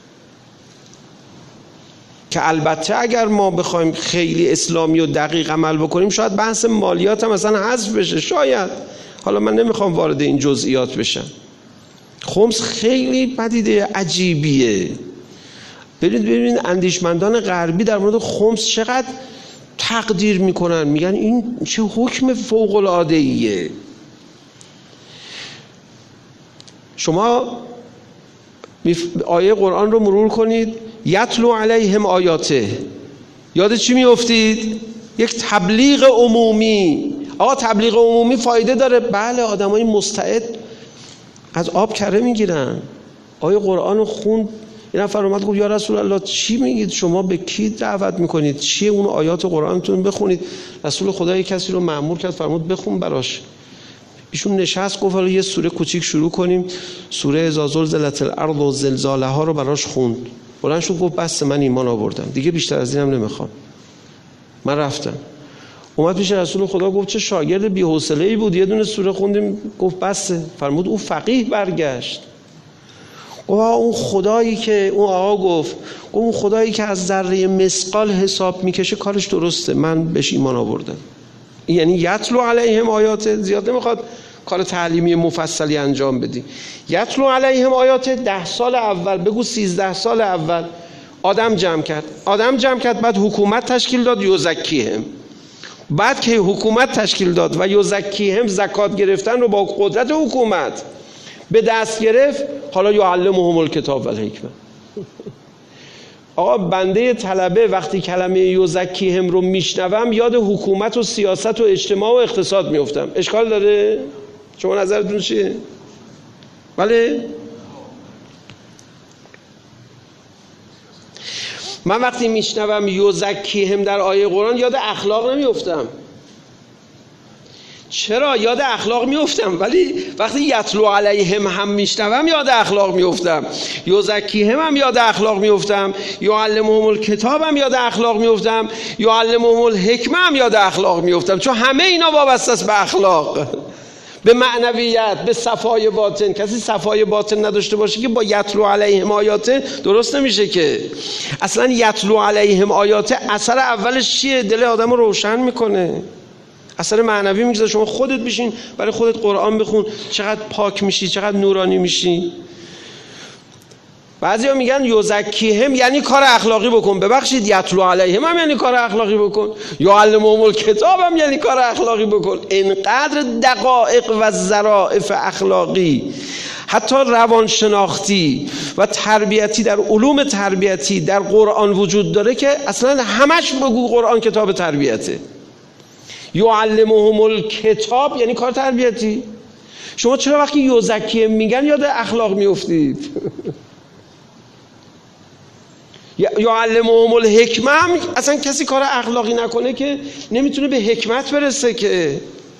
که البته اگر ما بخوایم خیلی اسلامی و دقیق عمل بکنیم شاید بحث مالیات هم مثلا حذف بشه، شاید. حالا من نمیخوام وارد این جزئیات بشم. خمس خیلی پدیده عجیبیه. ببینید اندیشمندان غربی در مورد خمس چقدر تقدیر میکنن، میگن این چه حکم فوق العاده ایه. شما آیه قرآن رو مرور کنید، یتلو علیهم آیاته، یاد چی میافتید؟ یک تبلیغ عمومی. آقا تبلیغ عمومی فایده داره؟ بله، آدمای مستعد از آب کره میگیرن. آیه قرآن رو خوند، یه نفر اومد گفت یا رسول الله چی میگید شما، به کی دعوت میکنید، چیه اون آیات قرآنتون بخونید؟ رسول خدا کسی رو مأمور کرد فرمود بخون براش. ایشون نشست گفت حالا یه سوره کوچیک شروع کنیم، سوره اذا زلزلت الارض و زلزالها رو براش خوند. بلند شد گفت بس من ایمان آوردم دیگه، بیشتر از اینم نمیخوام، من رفتم. اومد پیش رسول خدا گفت چه شاگرد بی‌حوصله‌ای بود، یه دونه سوره خوندیم گفت بسه. فرمود او فقیه برگشت. گفت اون خدایی که اون آقا گفت اون خدایی که از ذره مثقال حساب میکشه کارش درسته، من بهش ایمان آوردم. یعنی یتلو علیهم آیات، زیاد نمیخواد کار تعلیمی مفصلی انجام بدی. یتلو علیهم آیات، 10 سال اول بگو 13 سال اول آدم جمع کرد، بعد حکومت تشکیل داد، یزکیهم. بعد که حکومت تشکیل داد و یزکیهم زکات گرفتن رو با قدرت حکومت به دست گرفت، حالا یعلمهم الکتاب و الحکمه. آقا بنده طلبه وقتی کلمه یزکیهم رو میشنوم یاد حکومت و سیاست و اجتماع و اقتصاد میفتم. اشکال داره؟ شما نظرتون چیه؟ بله؟ من وقتی میشنوم یزکیهم در آیه قرآن یاد اخلاق نمیفتم. چرا؟ یاد اخلاق میفتم، ولی وقتی یتلو علیهم هم میشنوم یاد اخلاق میفتم، یزکیهم هم یاد اخلاق میفتم، یعلمهم الکتاب هم یاد اخلاق میفتم، یعلمهم الحکمه هم یاد اخلاق میفتم. چون همه اینا وابسته است به اخلاق، به معنویت، به صفای باطن. کسی صفای باطن نداشته باشه که با یتلو علیهم آیاته درست نمیشه که. اصلا یتلو علیهم آیاته اثر اولش چیه؟ دل آدم رو روشن میکنه، اثر معنوی میگذاره. شما خودت بشین برای خودت قرآن بخون، چقدر پاک میشی، چقدر نورانی میشی. بعضیا میگن یزکیهم یعنی کار اخلاقی بکن. ببخشید، یتلو علیهم هم یعنی کار اخلاقی بکن، یعلمهم الکتاب هم یعنی کار اخلاقی بکن. اینقدر دقایق و ظرافت اخلاقی، حتی روانشناختی و تربیتی در علوم تربیتی در قرآن وجود داره که اصلا همش بگو قرآن کتاب تربیته. یعلمهم الکتاب یعنی کار تربیتی. شما چرا وقتی یزکیهم میگن یاد اخلاق میافتید؟ یعلمهم الحکمه هم اصلا کسی کار اخلاقی نکنه که نمیتونه به حکمت برسه. که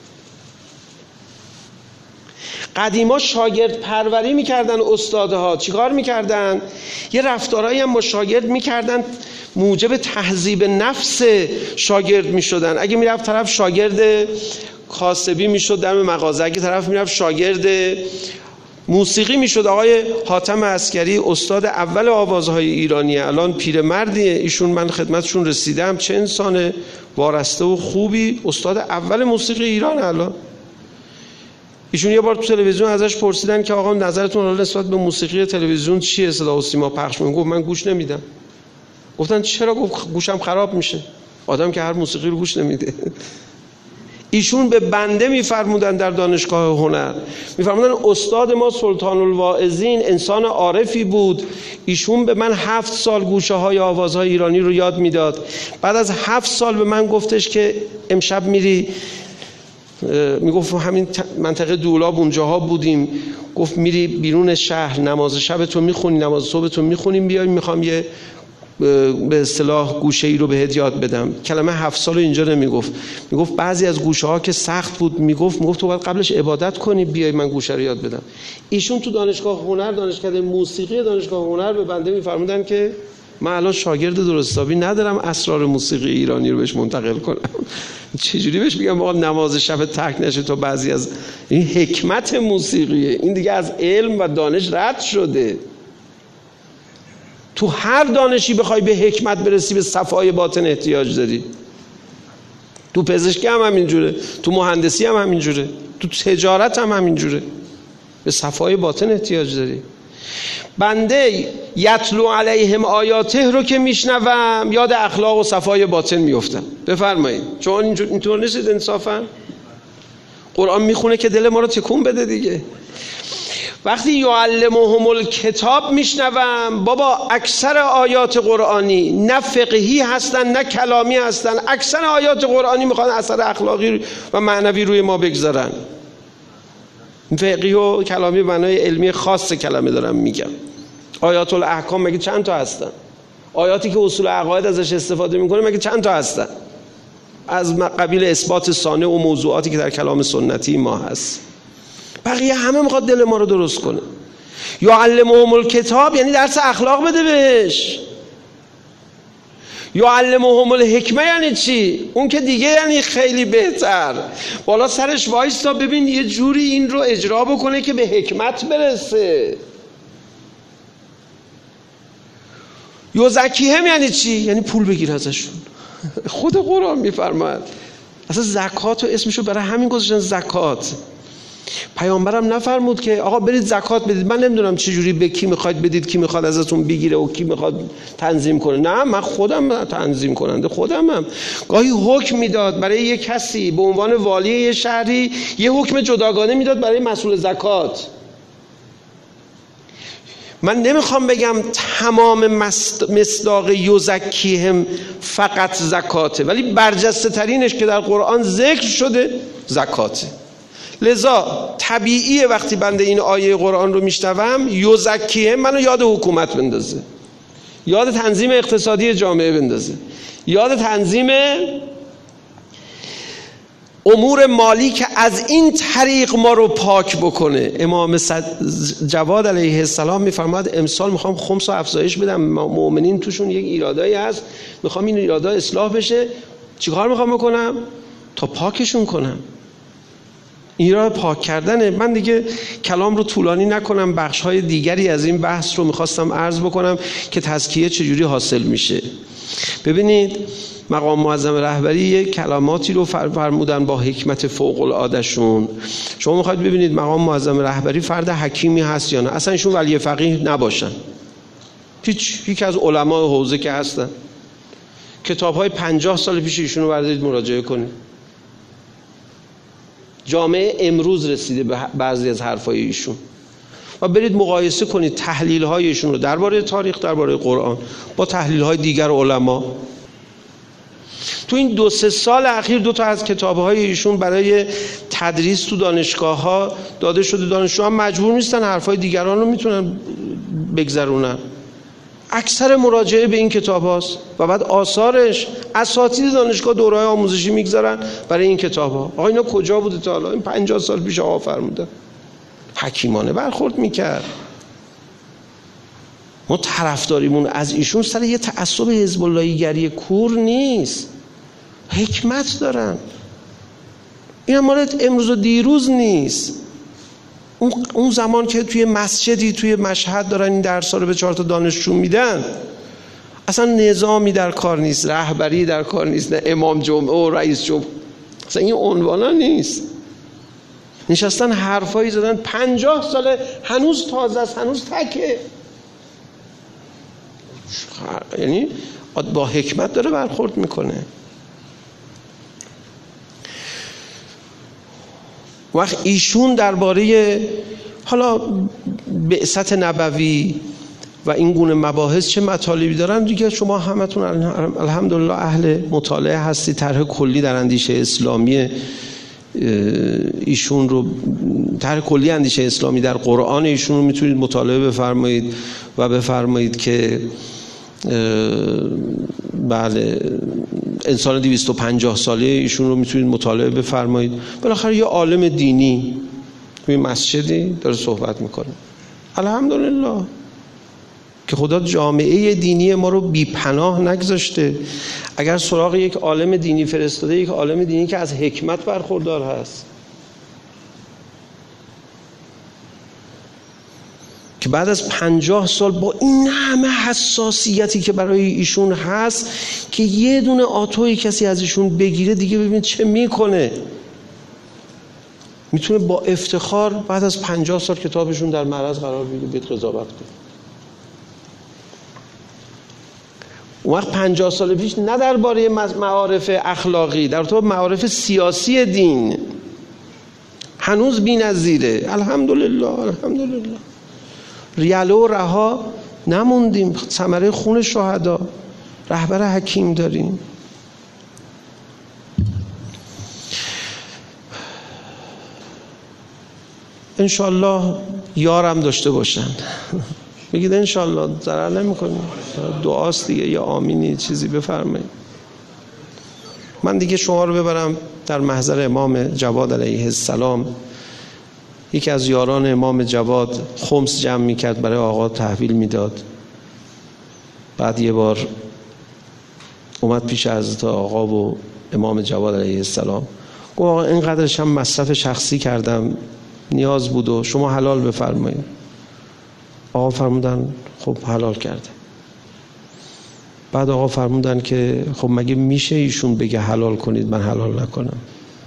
قدیما شاگرد پروری میکردن استادها. چیکار میکردن؟ یه رفتارهایی هم با شاگرد میکردن موجب تهذیب نفس شاگرد میشدن. اگه میرفت طرف شاگرد کاسبی میشد در مغازه، اگه طرف میرفت شاگرد موسیقی میشد. آقای حاتم عسکری استاد اول آوازهای ایرانیه، الان پیرمردیه ایشون، من خدمتشون رسیدم، چه انسان وارسته و خوبی، استاد اول موسیقی ایران الان. ایشون یه بار تو تلویزیون ازش پرسیدن که آقا نظرتون نسبت به موسیقی تلویزیون چیه، صدا و سیما پخش می‌کنه؟ گفت من گوش نمیدم. گفتن چرا؟ گفت گوشم خراب میشه. آدم که هر موسیقی رو گوش نمیده. ایشون به بنده میفرمودن در دانشگاه هنر، میفرمودن استاد ما سلطان الواعظین انسان عارفی بود، ایشون به من 7 سال گوشه های آوازهای ایرانی رو یاد میداد. بعد از 7 سال به من گفتش که امشب میری، میگفت همین منطقه دولاب اونجاها بودیم، گفت میری بیرون شهر نماز شب تو میخونی، نماز صبح تو میخونیم، بیای میخوام یه به اصطلاح گوشه ای رو بهت یاد بدم. کلمه 7 سال اینجا نمیگفت، میگفت بعضی از گوشه ها که سخت بود میگفت تو باید قبلش عبادت کنی بیای من گوشه رو یاد بدم. ایشون تو دانشگاه هنر، دانشکده موسیقی دانشگاه هنر به بنده میفرمودن که من الان شاگرد درستابی ندارم اسرار موسیقی ایرانی رو بهش منتقل کنم. چجوری بهش بگم آقا نماز شب ترک نشه تا بعضی از این حکمت موسیقیه، این دیگه از علم و دانش رد شده. تو هر دانشی بخوای به حکمت برسی به صفای باطن احتیاج داری. تو پزشکی هم همینجوره، تو مهندسی هم همینجوره، تو تجارت هم همینجوره، به صفای باطن احتیاج داری. بنده یتلو علیهم آیاته رو که میشنوم یاد اخلاق و صفای باطن میفتم. بفرمایید چون اینطور نیستید انصافا؟ قرآن میخونه که دل ما رو تکون بده دیگه. وقتی یعلمهم الکتاب میشنوم، بابا اکثر آیات قرآنی نه فقهی هستن نه کلامی هستن، اکثر آیات قرآنی میخوان اثر اخلاقی و معنوی روی ما بگذارن. فقهی و کلامی معنای علمی خاص کلمه دارم میگم. آیات الاحکام مگه چند تا هستن؟ آیاتی که اصول عقاید ازش استفاده میکنه مگه چند تا هستن؟ از قبیل اثبات صانع و موضوعاتی که در کلام سنتی ما هست. بقیه همه میخواد دل ما رو درست کنه. یعلمهم الکتاب یعنی درس اخلاق بده بهش. یعلمهم الحکمه یعنی چی؟ اون که دیگه یعنی خیلی بهتر. بالا سرش وایستا ببین یه جوری این رو اجرا بکنه که به حکمت برسه. یزکیهم یعنی چی؟ یعنی پول بگیر ازشون. خود قرآن میفرماید اصلا زکات و اسمشو برای همین گذاشتن زکات. پیامبرم نفرمود که آقا برید زکات بدید. من نمیدونم چه جوری به کی میخواید بدید، کی میخواد ازتون بگیره و کی میخواد تنظیم کنه. نه من خودم تنظیم کننده خودمم. گاهی حکم میداد برای یه کسی به عنوان والی یه شهری، یه حکم جداگانه میداد برای مسئول زکات. من نمیخوام بگم تمام مصداق یزکیهم فقط زکاته، ولی برجسته ترینش که در قرآن ذکر شده زکاته. لذا طبیعیه وقتی بنده این آیه قرآن رو میشنوم یزکیهم منو یاد حکومت بندازه، یاد تنظیم اقتصادی جامعه بندازه، یاد تنظیم امور مالی که از این طریق ما رو پاک بکنه. امام جواد علیه السلام میفرماد امسال میخوام خمس و افزایش بدم، مؤمنین توشون یک ایرادایی هست، میخوام این ایرادا اصلاح بشه. چیکار میخوام بکنم؟ تا پاکشون کنم. ایراد پاک کردنه. من دیگه کلام رو طولانی نکنم، بخش‌های دیگری از این بحث رو میخواستم عرض بکنم که تزکیه چجوری حاصل میشه. ببینید مقام معظم رهبری یک کلماتی رو فرمودن با حکمت فوق العاده شون. شما میخواید ببینید مقام معظم رهبری فرد حکیمی هست یا نه؟ اصلا ایشون ولی فقیه نباشن، یک از علمای حوزه که هستن، کتاب‌های 50 سال پیش ایشون رو بردارید مراجعه کنید. جامعه امروز رسیده به بعضی از حرفای ایشون و برید مقایسه کنید تحلیل‌های ایشون رو درباره تاریخ، درباره قرآن با تحلیل‌های دیگر علما. تو این 2-3 سال اخیر 2 تا از کتاب‌های ایشون برای تدریس تو دانشگاه‌ها داده شده. دانشجوها مجبور نیستن حرفای دیگران رو میتونن بگذرونن. اکثر مراجعه به این کتاب هاست و بعد آثارش اساتید دانشگاه دوره‌های آموزشی میگذارن برای این کتاب ها. آقا اینا کجا بوده تا حالا؟ این 50 سال پیش آقا فرمودن. حکیمانه برخورد میکرد. ما طرفداریمون از ایشون سر یه تعصب حزب اللهی گری کور نیست، حکمت دارن. این مال امروز و دیروز نیست. اون زمان که توی مسجدی توی مشهد دارن این درس‌ها رو به 4 تا دانشجو میدن، اصلا نظامی در کار نیست، رهبری در کار نیست، نه امام جمعه و رئیس جمعه، اصلا این عنوانا نیست. نشستن حرفایی زدن 50 ساله، هنوز تازه است، هنوز تکه. یعنی با حکمت داره برخورد میکنه. وقت ایشون درباره حالا بعثت نبوی و این گونه مباحث چه مطالبی دارن دیگه شما همتون الحمدلله اهل مطالعه هستی. طرح کلی در اندیشه اسلامی ایشون رو، طرح کلی اندیشه اسلامی در قرآن ایشون رو میتونید مطالعه بفرمایید و بفرمایید که بله انسان 250 ساله ایشون رو میتونید مطالعه بفرمایید. بالاخره یه عالم دینی توی مسجدی داره صحبت میکنه، الحمدلله که خدا جامعه دینی ما رو بی پناه نگذاشته. اگر سراغ یک عالم دینی فرستاده، یک عالم دینی که از حکمت برخوردار هست، که بعد از 50 سال با این همه حساسیتی که برای ایشون هست که یه دونه آتوی کسی از ایشون بگیره دیگه ببین چه میکنه، میتونه با افتخار بعد از 50 سال کتابشون در معرض قرار بگیره، بیاد قضاوت کنه. اون وقت 50 سال پیش نه درباره معارف اخلاقی، در تو معارف سیاسی دین هنوز بی‌نظیره. الحمدلله الحمدلله ریاله و رها نموندیم، ثمره خون شهدا، رهبر حکیم داریم. انشالله یارم داشته باشن. بگید انشالله، ضرر نمی‌کنه، دعاست دیگه، یا آمینی چیزی بفرمایید. من دیگه شما رو ببرم در محضر امام جواد علیه السلام. یکی از یاران امام جواد خمس جمع میکرد برای آقا تحویل میداد. بعد یه بار اومد پیش حضرت آقا و امام جواد علیه السلام، گفت آقا اینقدرش هم مصرف شخصی کردم، نیاز بود و شما حلال بفرمایید. آقا فرمودن خب حلال کرده. بعد آقا فرمودن که خب مگه میشه ایشون بگه حلال کنید من حلال نکنم؟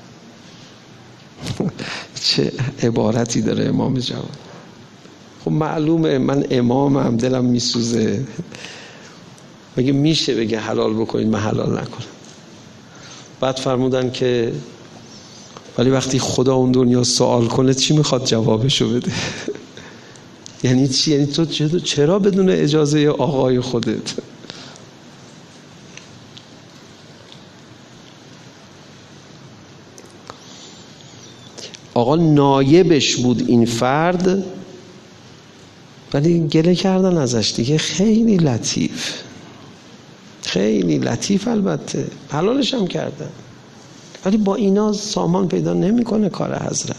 چه عبارتی داره امام جواد. خب معلومه من امامم، دلم میسوزه، مگه میشه بگه حلال بکنید من حلال نکنم؟ بعد فرمودن که ولی وقتی خدا اون دنیا سوال کنه چی میخواد جوابشو بده؟ یعنی چی؟ یعنی تو چرا بدون اجازه آقای خودت؟ آقا نایبش بود این فرد، ولی گله کردن ازش دیگه. خیلی لطیف، خیلی لطیف، البته حلالش هم کردن، ولی با اینا سامان پیدا نمیکنه کار حضرت.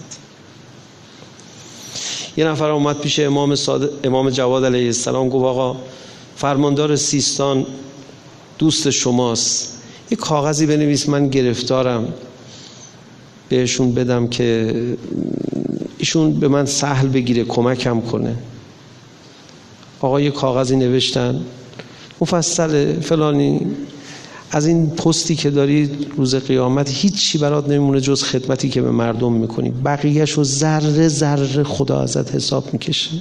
یه نفر اومد پیش امام جواد علیه السلام، گفت آقا فرماندار سیستان دوست شماست، یه کاغذی بنویس من گرفتارم، بهشون بدم که ایشون به من سهل بگیره، کمکم کنه. آقا یه کاغذی نوشتن مفصل فلانی، از این پستی که داری روز قیامت هیچی برات نمیمونه جز خدمتی که به مردم میکنی، بقیه‌شو ذره ذره خدا ازت حساب میکشه.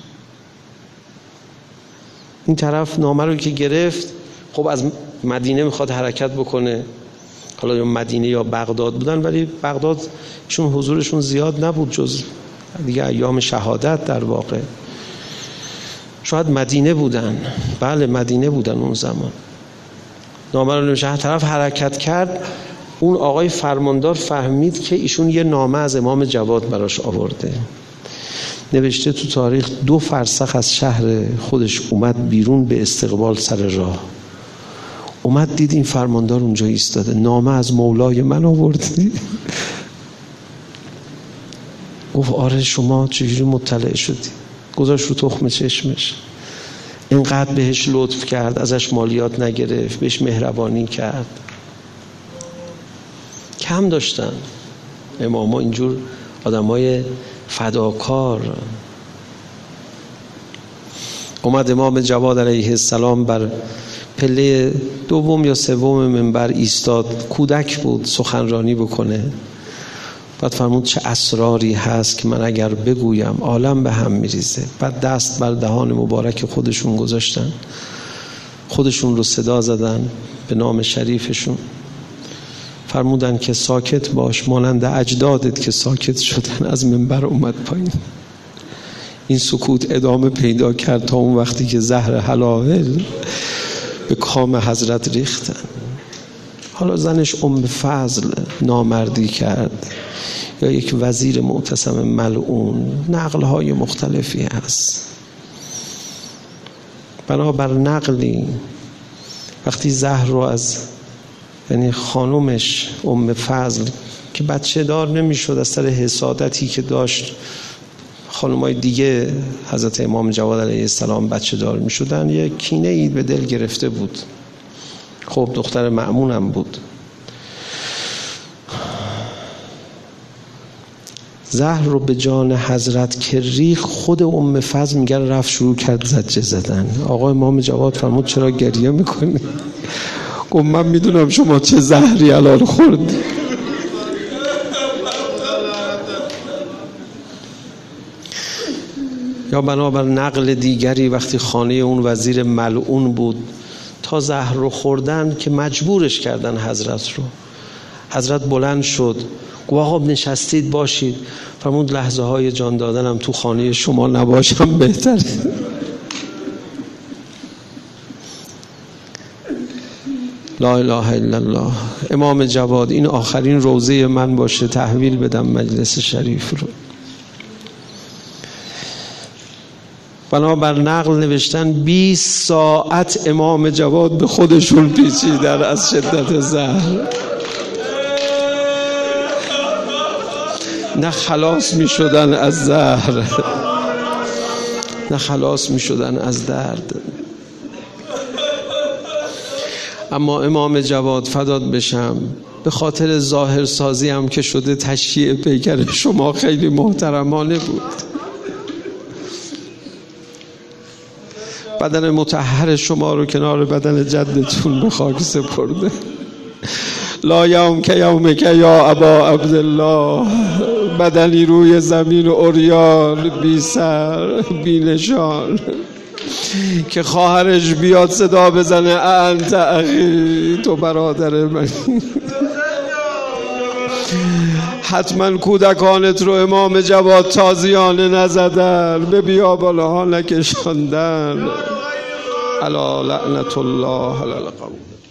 این طرف نامه رو که گرفت، خب از مدینه میخواد حرکت بکنه، حالا یا مدینه یا بغداد بودن، ولی بغداد چون حضورشون زیاد نبود جز دیگه ایام شهادت، در واقع شاید مدینه بودن. بله مدینه بودن اون زمان. نامه رو نوشته، طرف حرکت کرد، اون آقای فرماندار فهمید که ایشون یه نامه از امام جواد براش آورده، نوشته تو تاریخ 2 فرسخ از شهر خودش اومد بیرون به استقبال سر راه، اومد دید این فرماندار اونجا ایستاده، نامه از مولای من آوردی؟ گفت آره شما چجوری مطلع شدی؟ گذاشت رو تخم چشمش، اینقدر بهش لطف کرد، ازش مالیات نگرفت، بهش مهربانی کرد. کم داشتن اماما اینجور آدمای فداکار. اومد امام جواد علیه السلام بر پله 2 یا 3 منبر ایستاد، کودک بود، سخنرانی بکنه. بعد فرمود چه اسراری هست که من اگر بگویم عالم به هم میریزه. بعد دست بر دهان مبارک خودشون گذاشتن، خودشون رو صدا زدن به نام شریفشون. فرمودن که ساکت باش، مانند اجدادت که ساکت شدن. از منبر اومد پایین. این سکوت ادامه پیدا کرد تا اون وقتی که زهر حلاول به کام حضرت ریختن. حالا زنش ام فضل نامردی کرد یا یک وزیر معتصم ملعون، نقل‌های مختلفی هست. بنابر نقلی وقتی زهر رو از یعنی خانومش ام فضل که بچه دار نمیشد از سر حسادتی که داشت، خانمای دیگه حضرت امام جواد علیه السلام بچه دار میشدن، یک کینه ای به دل گرفته بود. خب دختر مأمون هم بود. زهر رو به جان حضرت که ریخ، خود ام فضل میگه رفت شروع کرد زجه زدن. آقا امام جواد فرمود چرا گریه میکنی؟ گفت من میدونم شما چه زهری الان خوردی. یا بنابر نقل دیگری وقتی خانه اون وزیر ملعون بود، تا زهر رو خوردن که مجبورش کردن حضرت رو. حضرت بلند شد گفت آقا نشستید باشید. فرمود لحظه های جان دادنم تو خانه شما نباشم بهتره. لا اله الا الله. امام جواد این آخرین روضه من باشه، تحویل بدم مجلس شریف رو. بنابر نقل نوشتن 20 ساعت امام جواد به خودشون پیچیدن از شدت زهر. نه خلاص می شدن از زهر، نه خلاص می شدن از درد. اما امام جواد فدات بشم، به خاطر ظاهر سازی هم که شده تشییع پیکر شما خیلی محترمانه بود. بدن مطهر شما رو کنار بدن جدتون به خاک سپرده. لا یوم که یوم که یا ابا عبدالله. بدنی روی زمین و عریان، بی سر بی نشان، که خواهرش بیاد صدا بزنه انت اخی، تو برادر من. حتما کودکانت رو امام جواد تازیانه نزدن، به بیابانها نکشاندن. الا لعنت الله علی القوم.